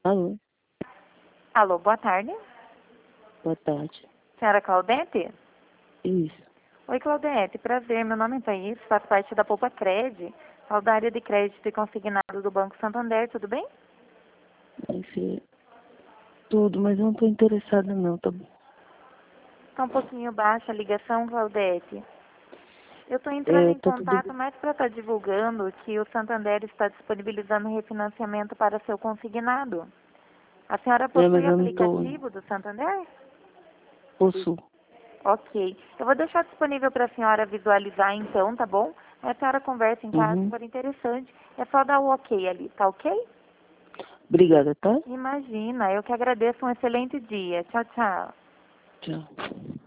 Alô, Alô, boa tarde. boa tarde. Senhora Claudete? Isso. Oi, Claudete. Prazer. Meu nome é Thaís, faço parte da Poupa Cred, da área de crédito e consignado do Banco Santander, tudo bem? Enfim, tudo, mas eu não tô interessada não, tá bom? Está um pouquinho baixa a ligação, Claudete. Eu estou entrando É, em tá tudo... contato mais para estar divulgando que o Santander está disponibilizando refinanciamento para seu consignado. A senhora É, mas possui eu não tô... aplicativo do Santander? Posso. Ok. Eu vou deixar disponível para a senhora visualizar então, tá bom? Aí a senhora conversa em casa se Uhum. for interessante. É só dar o ok ali, tá ok? Obrigada, tá? Imagina, eu que agradeço. Um excelente dia. Tchau, tchau. Tchau.